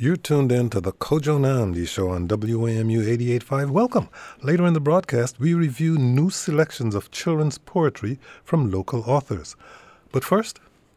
You're tuned in to the Kojo Nnamdi Show on WAMU 88.5. Welcome. Later in the broadcast, we review new selections of children's poetry from local authors. But first...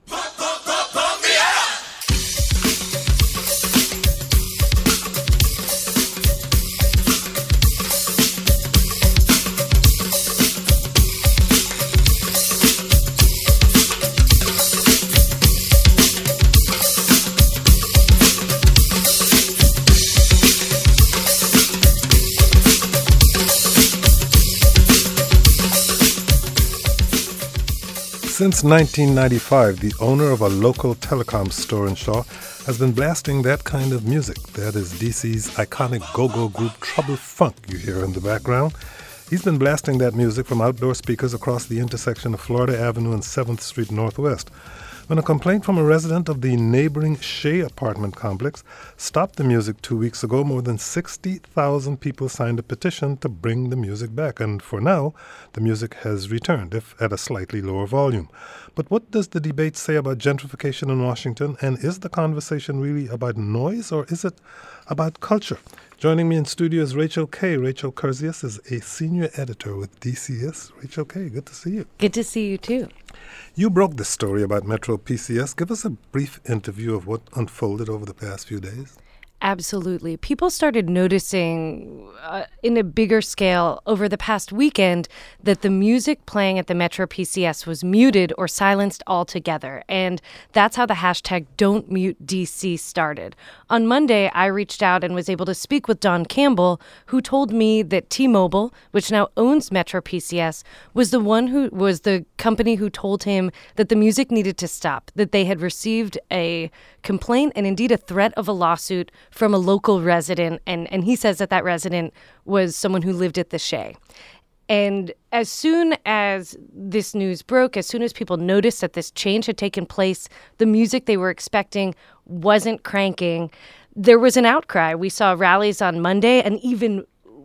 Since 1995, the owner of a local telecom store in Shaw has been blasting that kind of music. That is DC's iconic go-go group Trouble Funk you hear in the background. He's been blasting that music from outdoor speakers across the intersection of Florida Avenue and 7th Street Northwest. When a complaint from a resident of the neighboring Shea apartment complex stopped the music 2 weeks ago, more than 60,000 people signed a petition to bring the music back. And for now, the music has returned, if at a slightly lower volume. But what does the debate say about gentrification in Washington? And is the conversation really about noise, or is it about culture? Joining me in studio is Rachel Kay. Rachel Kurzius is a senior editor with DCS. Rachel Kay, good to see you. Good to see you, too. You broke the story about Metro PCS. Give us a brief interview of what unfolded over the past few days. Absolutely. People started noticing in a bigger scale over the past weekend that the music playing at the Metro PCS was muted or silenced altogether. And that's how the hashtag Don'tMuteDC started. On Monday, I reached out and was able to speak with Don Campbell, who told me that T-Mobile, which now owns Metro PCS, was the company who told him that the music needed to stop, that they had received a complaint and indeed a threat of a lawsuit from a local resident, and he says that resident was someone who lived at the Shea. And as soon as this news broke, as soon as people noticed that this change had taken place, the music they were expecting wasn't cranking, there was an outcry. We saw rallies on Monday, and even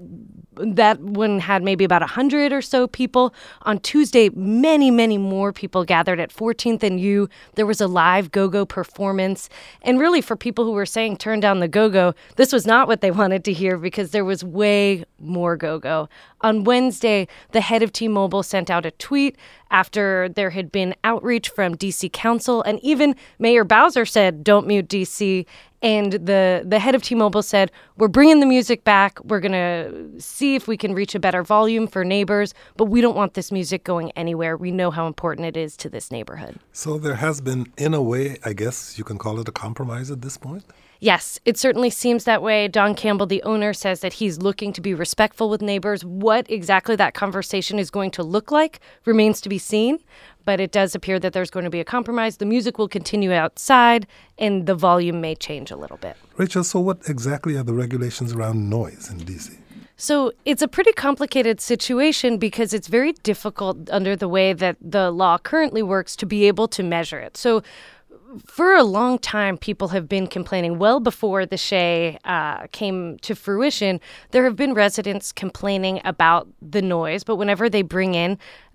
that one had maybe about 100 or so people. On Tuesday, many, many more people gathered at 14th and U. There was a live go-go performance. And really, for people who were saying turn down the go-go, this was not what they wanted to hear because there was way more go-go. On Wednesday, the head of T-Mobile sent out a tweet after there had been outreach from D.C. Council, and even Mayor Bowser said, "Don't mute D.C." And the head of T-Mobile said, "We're bringing the music back. We're going to see if we can reach a better volume for neighbors, but we don't want this music going anywhere. We know how important it is to this neighborhood." So there has been, in a way, I guess you can call it a compromise at this point? Yes, it certainly seems that way. Don Campbell, the owner, says that he's looking to be respectful with neighbors. What exactly that conversation is going to look like remains to be seen, but it does appear that there's going to be a compromise. The music will continue outside, and the volume may change a little bit. Rachel, so what exactly are the regulations around noise in D.C.? So it's a pretty complicated situation because it's very difficult under the way that the law currently works to be able to measure it. So for a long time, people have been complaining. Well before the Shea came to fruition, there have been residents complaining about the noise. But whenever they bring in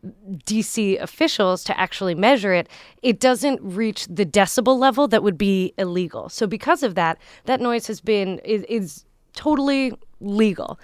D.C. officials to actually measure it, it doesn't reach the decibel level that would be illegal. So because of that, that noise is totally legal.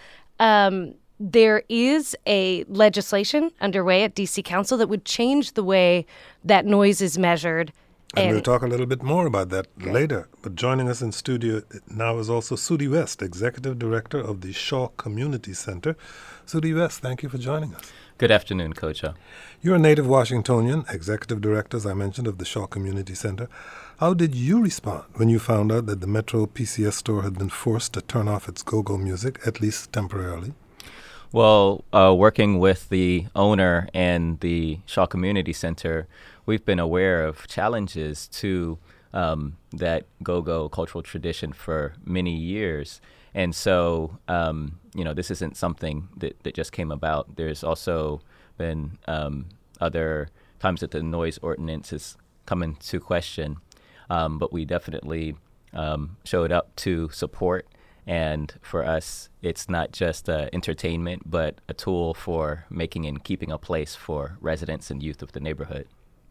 There is a legislation underway at D.C. Council that would change the way that noise is measured. And we'll talk a little bit more about that later. But joining us in studio now is also Sudie West, Executive Director of the Shaw Community Center. Sudie West, thank you for joining us. Good afternoon, Kojo. You're a native Washingtonian, Executive Director, as I mentioned, of the Shaw Community Center. How did you respond when you found out that the Metro PCS store had been forced to turn off its go-go music, at least temporarily? Well, working with the owner and the Shaw Community Center, we've been aware of challenges to that go-go cultural tradition for many years. And so, this isn't something that just came about. There's also been other times that the noise ordinance has come into question. But we definitely showed up to support. And for us, it's not just entertainment, but a tool for making and keeping a place for residents and youth of the neighborhood.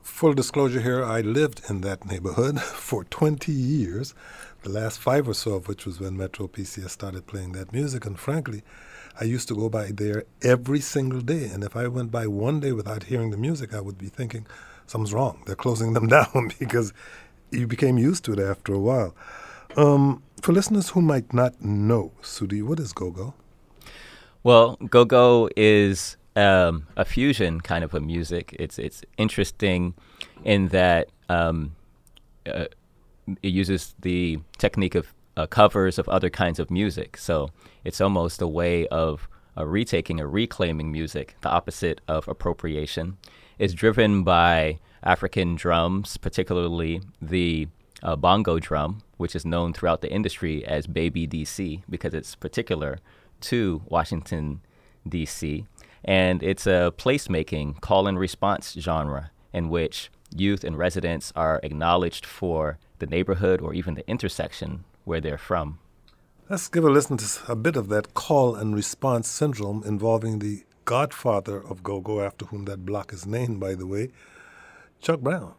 Full disclosure here, I lived in that neighborhood for 20 years, the last 5 or so of which was when Metro PCS started playing that music. And frankly, I used to go by there every single day. And if I went by one day without hearing the music, I would be thinking, something's wrong. They're closing them down, because you became used to it after a while. For listeners who might not know, Sudi, what is go-go? Well, go-go is a fusion kind of a music. It's interesting in that it uses the technique of covers of other kinds of music. So it's almost a way of retaking or reclaiming music, the opposite of appropriation. It's driven by African drums, particularly the bongo drum, which is known throughout the industry as Baby DC because it's particular to Washington, D.C., and it's a placemaking call and response genre in which youth and residents are acknowledged for the neighborhood or even the intersection where they're from. Let's give a listen to a bit of that call and response syndrome involving the godfather of go-go, after whom that block is named, by the way, Chuck Brown.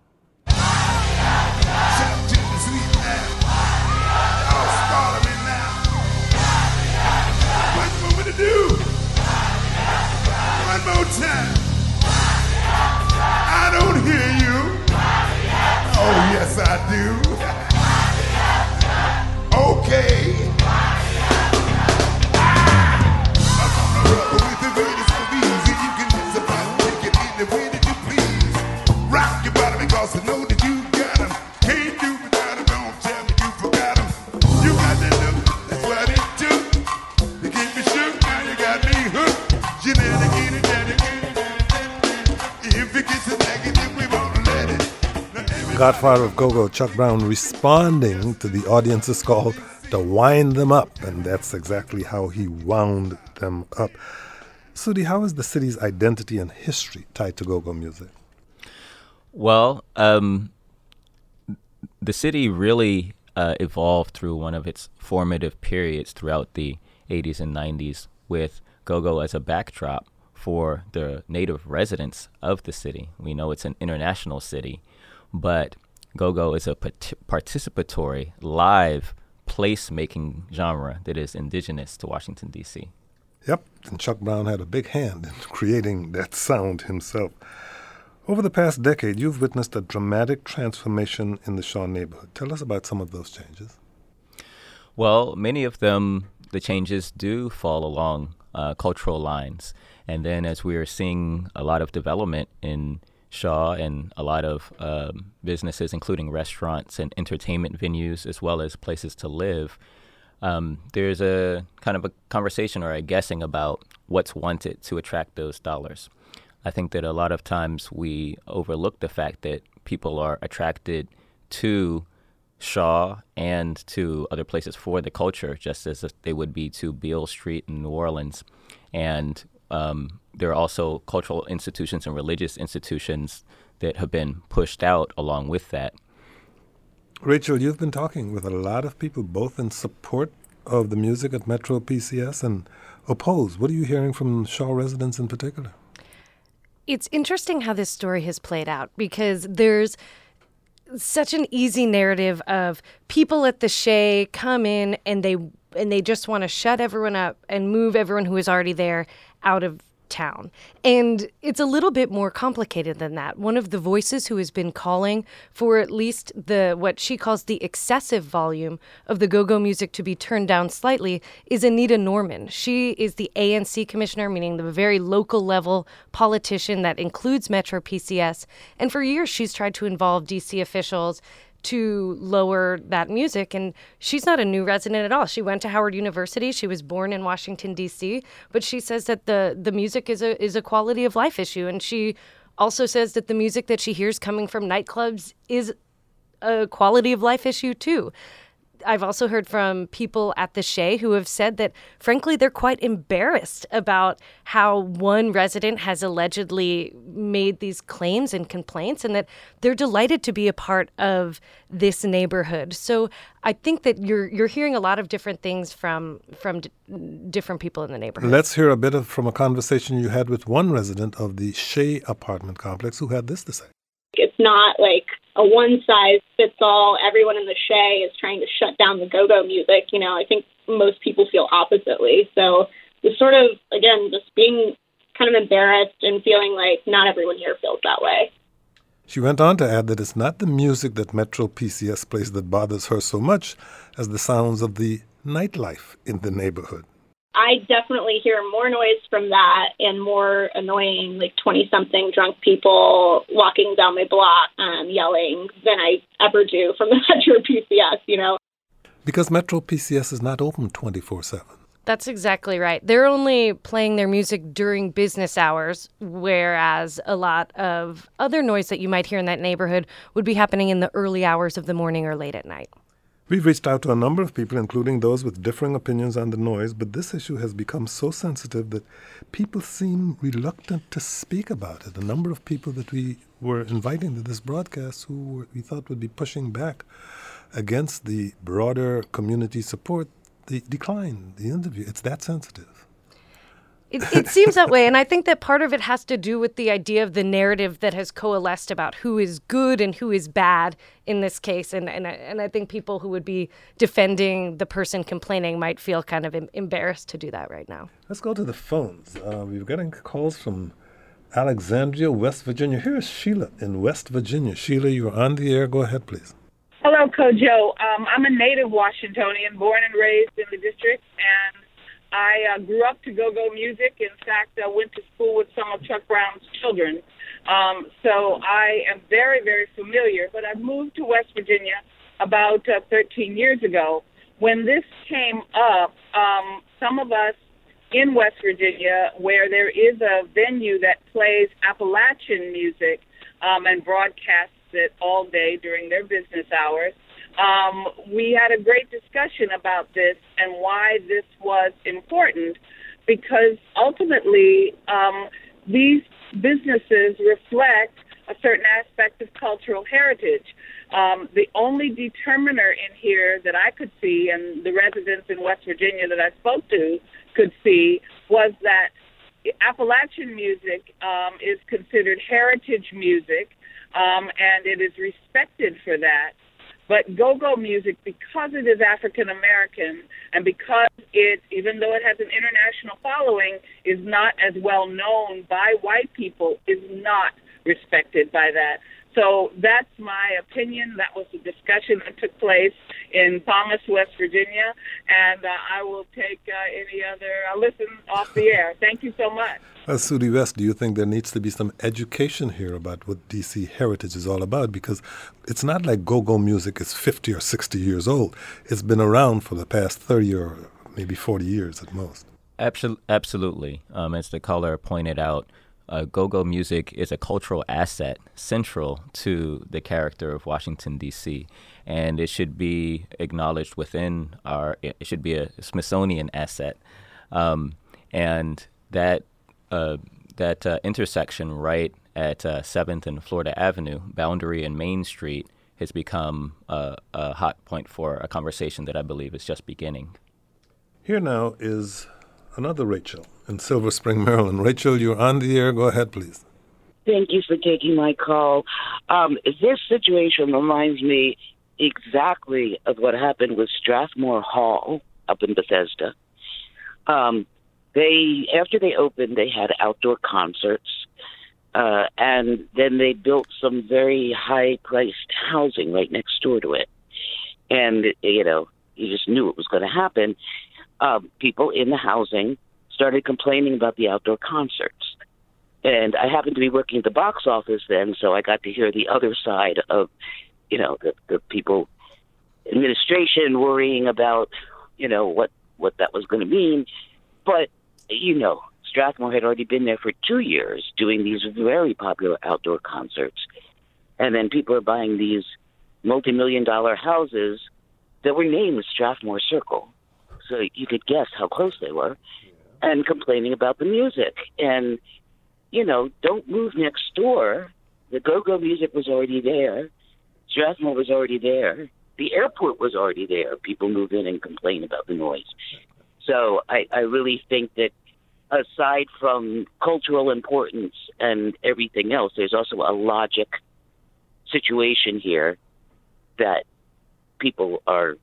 One more time. I don't hear you. Oh, yes, I do. Okay. I'm gonna rubber with the greatest of ease. And you can just about take it in the way that you please. Rock your body because I know that you got 'em. Can't do without 'em. Don't tell me you forgot 'em. You got that look. That's what it took. You keep me shook. Now you got me hooked. You never get it. Godfather of go-go, Chuck Brown, responding to the audience's call to wind them up, and that's exactly how he wound them up. Sudi, how is the city's identity and history tied to go-go music? Well, the city really evolved through one of its formative periods throughout the 80s and 90s with go-go as a backdrop for the native residents of the city. We know it's an international city, but go-go is a participatory, live, place-making genre that is indigenous to Washington, D.C. Yep, and Chuck Brown had a big hand in creating that sound himself. Over the past decade, you've witnessed a dramatic transformation in the Shaw neighborhood. Tell us about some of those changes. Well, many of them, the changes do fall along cultural lines. And then as we are seeing a lot of development in Shaw and a lot of businesses, including restaurants and entertainment venues, as well as places to live, there's a kind of a conversation or a guessing about what's wanted to attract those dollars. I think that a lot of times we overlook the fact that people are attracted to Shaw and to other places for the culture, just as if they would be to Beale Street in New Orleans. And there are also cultural institutions and religious institutions that have been pushed out along with that. Rachel, you've been talking with a lot of people, both in support of the music at Metro PCS and oppose. What are you hearing from Shaw residents in particular? It's interesting how this story has played out, because there's such an easy narrative of people at the Shea come in and they just want to shut everyone up and move everyone who is already there out of town. And it's a little bit more complicated than that. One of the voices who has been calling for at least what she calls the excessive volume of the go-go music to be turned down slightly is Anita Norman. She is the ANC commissioner, meaning the very local level politician that includes Metro PCS. And for years, she's tried to involve DC officials to lower that music. And she's not a new resident at all. She went to Howard University. She was born in Washington, D.C., but she says that the music is a quality of life issue. And she also says that the music that she hears coming from nightclubs is a quality of life issue, too. I've also heard from people at the Shea who have said that, frankly, they're quite embarrassed about how one resident has allegedly made these claims and complaints, and that they're delighted to be a part of this neighborhood. So I think that you're hearing a lot of different things from different people in the neighborhood. Let's hear a bit from a conversation you had with one resident of the Shea apartment complex who had this to say. It's not like a one-size-fits-all, everyone in the Shea is trying to shut down the go-go music. I think most people feel oppositely. So the sort of, again, just being kind of embarrassed and feeling like not everyone here feels that way. She went on to add that it's not the music that Metro PCS plays that bothers her so much as the sounds of the nightlife in the neighborhood. I definitely hear more noise from that and more annoying, 20-something drunk people walking down my block yelling than I ever do from the Metro PCS, Because Metro PCS is not open 24/7. That's exactly right. They're only playing their music during business hours, whereas a lot of other noise that you might hear in that neighborhood would be happening in the early hours of the morning or late at night. We've reached out to a number of people, including those with differing opinions on the noise, but this issue has become so sensitive that people seem reluctant to speak about it. A number of people that we were inviting to this broadcast we thought would be pushing back against the broader community support, the decline, the interview. It's that sensitive. It seems that way, and I think that part of it has to do with the idea of the narrative that has coalesced about who is good and who is bad in this case, and I think people who would be defending the person complaining might feel kind of embarrassed to do that right now. Let's go to the phones. We're getting calls from Alexandria, West Virginia. Here's Sheila in West Virginia. Sheila, you're on the air. Go ahead, please. Hello, Kojo. I'm a native Washingtonian, born and raised in the district, and I grew up to go-go music. In fact, I went to school with some of Chuck Brown's children. So I am very, very familiar. But I moved to West Virginia about 13 years ago. When this came up, some of us in West Virginia, where there is a venue that plays Appalachian music and broadcasts it all day during their business hours, we had a great discussion about this and why this was important, because ultimately these businesses reflect a certain aspect of cultural heritage. The only determiner in here that I could see, and the residents in West Virginia that I spoke to could see, was that Appalachian music is considered heritage music, and it is respected for that. But go-go music, because it is African-American and because it, even though it has an international following, is not as well known by white people, is not respected by that. So that's my opinion. That was the discussion that took place in Thomas, West Virginia, and I will take any other listen off the air. Thank you so much. Sudi West, do you think there needs to be some education here about what D.C. heritage is all about? Because it's not like go-go music is 50 or 60 years old. It's been around for the past 30 or maybe 40 years at most. Absolutely. As the caller pointed out, go-go music is a cultural asset central to the character of Washington, D.C., and it should be acknowledged within it should be a Smithsonian asset. And that intersection right at 7th and Florida Avenue, Boundary and Main Street, has become a hot point for a conversation that I believe is just beginning. Here now is another Rachel in Silver Spring, Maryland. Rachel, you're on the air. Go ahead, please. Thank you for taking my call. This situation reminds me exactly of what happened with Strathmore Hall up in Bethesda. After they opened, they had outdoor concerts, and then they built some very high-priced housing right next door to it. And, you just knew it was going to happen. People in the housing started complaining about the outdoor concerts. And I happened to be working at the box office then, so I got to hear the other side of, the people, administration worrying about, what that was going to mean. But, Strathmore had already been there for 2 years doing these very popular outdoor concerts. And then people are buying these multi-million-dollar houses that were named Strathmore Circle. So you could guess how close they were, and complaining about the music. And, don't move next door. The go-go music was already there. Strathmore was already there. The airport was already there. People move in and complain about the noise. So I really think that aside from cultural importance and everything else, there's also a logic situation here that people are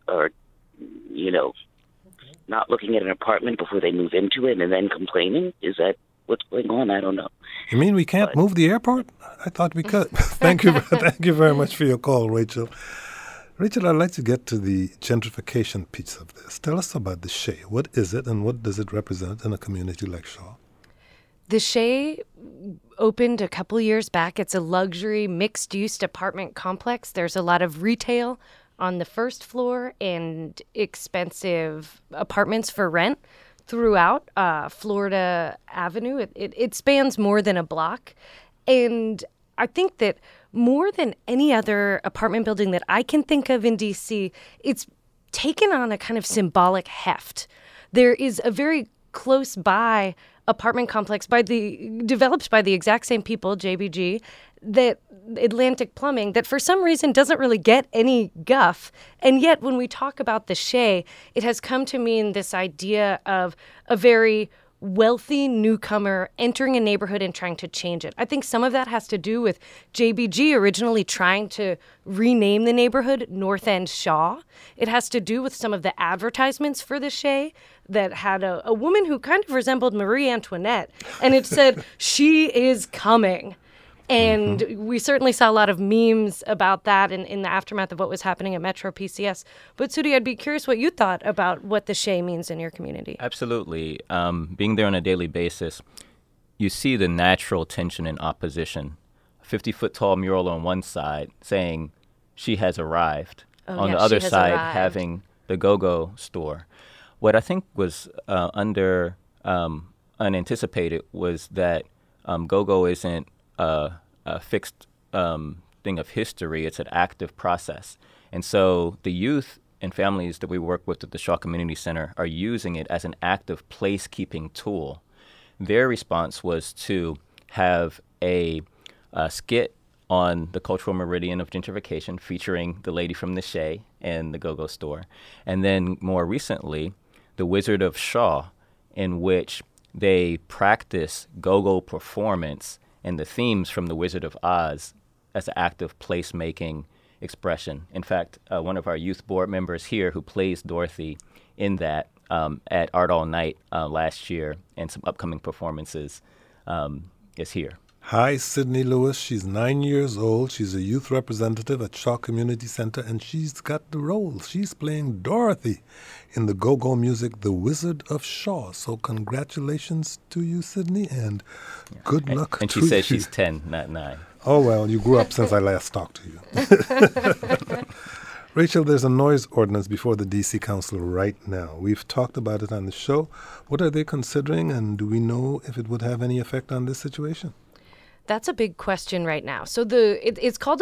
not looking at an apartment before they move into it and then complaining? Is that what's going on? I don't know. You mean we can't move the airport? I thought we could. Thank you very much for your call, Rachel. Rachel, I'd like to get to the gentrification piece of this. Tell us about the Shea. What is it and what does it represent in a community like Shaw? The Shea opened a couple years back. It's a luxury mixed-use apartment complex. There's a lot of retail on the first floor and expensive apartments for rent throughout Florida Avenue. It spans more than a block. And I think that more than any other apartment building that I can think of in D.C., it's taken on a kind of symbolic heft. There is a very close by apartment complex developed by the exact same people, JBG, that Atlantic Plumbing, that for some reason doesn't really get any guff. And yet when we talk about the Shea, it has come to mean this idea of a very wealthy newcomer entering a neighborhood and trying to change it. I think some of that has to do with JBG originally trying to rename the neighborhood North End Shaw. It has to do with some of the advertisements for the Shea that had a woman who kind of resembled Marie Antoinette, and it said, "She is coming." And we certainly saw a lot of memes about that in the aftermath of what was happening at Metro PCS. But Sudi, I'd be curious what you thought about what the Shea means in your community. Absolutely. Being there on a daily basis, you see the natural tension and opposition. A 50-foot-tall mural on one side saying, "She has arrived." On the other side, having the Go-Go store. What I think was unanticipated was that Go-Go isn't a fixed thing of history. It's an active process. And so the youth and families that we work with at the Shaw Community Center are using it as an active placekeeping tool. Their response was to have a skit on the cultural meridian of gentrification featuring the lady from the Shea and the Go-Go store. And then more recently, The Wizard of Shaw, in which they practice Go-Go performance and the themes from The Wizard of Oz as an active placemaking expression. In fact, one of our youth board members here who plays Dorothy in that at Art All Night last year and some upcoming performances is here. Hi, Sydney Lewis. She's 9 years old. She's a youth representative at Shaw Community Center, and she's got the role. She's playing Dorothy in the Go-Go music, The Wizard of Shaw. So congratulations to you, Sydney, and good luck to you. And she says she's 10, not 9. Oh, well, you grew up since I last talked to you. Rachel, there's a noise ordinance before the D.C. Council right now. We've talked about it on the show. What are they considering, and do we know if it would have any effect on this situation? That's a big question right now. So it's called the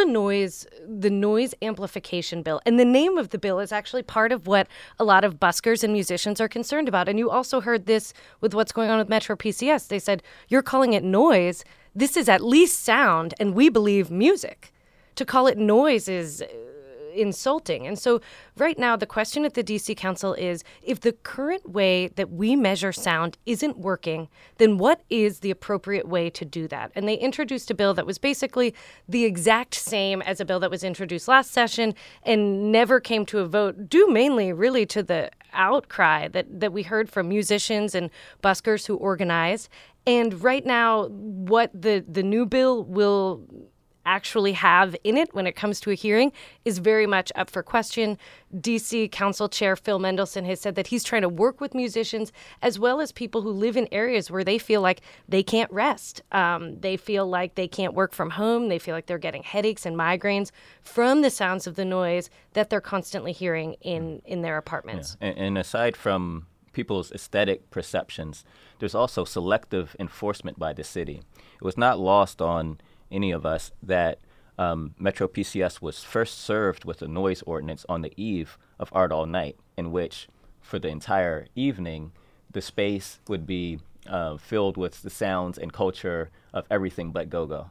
noise amplification bill. And the name of the bill is actually part of what a lot of buskers and musicians are concerned about. And you also heard this with what's going on with Metro PCS. They said, you're calling it noise. This is at least sound, and we believe music. To call it noise is insulting. And so right now, the question at the D.C. Council is, if the current way that we measure sound isn't working, then what is the appropriate way to do that? And they introduced a bill that was basically the exact same as a bill that was introduced last session and never came to a vote, due mainly really to the outcry that we heard from musicians and buskers who organized. And right now, what the new bill will actually have in it when it comes to a hearing is very much up for question. D.C. Council Chair Phil Mendelson has said that he's trying to work with musicians as well as people who live in areas where they feel like they can't rest. They feel like they can't work from home. They feel like they're getting headaches and migraines from the sounds of the noise that they're constantly hearing in their apartments. Yeah. And aside from people's aesthetic perceptions, there's also selective enforcement by the city. It was not lost on any of us that Metro PCS was first served with a noise ordinance on the eve of Art All Night, in which for the entire evening, the space would be filled with the sounds and culture of everything but go-go.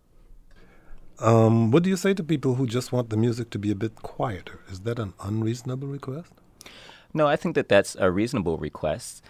What do you say to people who just want the music to be a bit quieter? Is that an unreasonable request? No, I think that that's a reasonable request.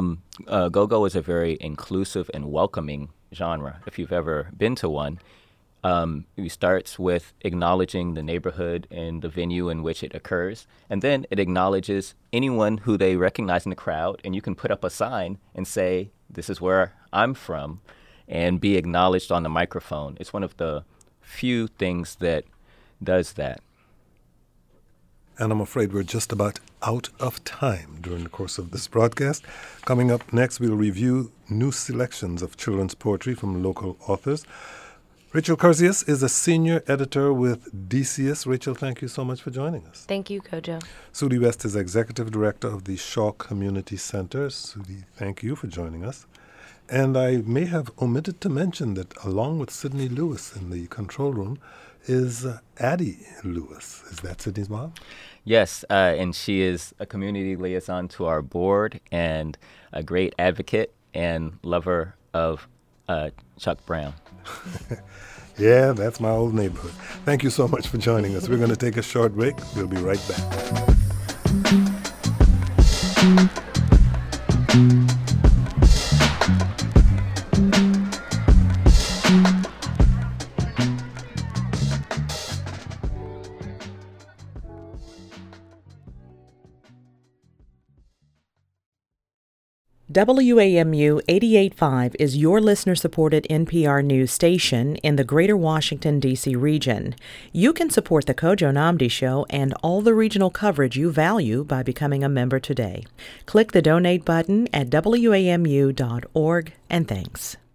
Go-go is a very inclusive and welcoming genre, if you've ever been to one. It starts with acknowledging the neighborhood and the venue in which it occurs, and then it acknowledges anyone who they recognize in the crowd, and you can put up a sign and say, "This is where I'm from," and be acknowledged on the microphone. It's one of the few things that does that. And I'm afraid we're just about out of time during the course of this broadcast. Coming up next, we'll review new selections of children's poetry from local authors. Rachel Kurzius is a senior editor with DCS. Rachel, thank you so much for joining us. Thank you, Kojo. Sudi West is executive director of the Shaw Community Center. Sudi, thank you for joining us. And I may have omitted to mention that along with Sydney Lewis in the control room is Addie Lewis. Is that Sydney's mom? Yes, and she is a community liaison to our board and a great advocate and lover of Chuck Brown. Yeah, that's my old neighborhood. Thank you so much for joining us. We're going to take a short break. We'll be right back. WAMU 88.5 is your listener-supported NPR news station in the greater Washington, D.C. region. You can support the Kojo Nnamdi Show and all the regional coverage you value by becoming a member today. Click the donate button at WAMU.org, and thanks.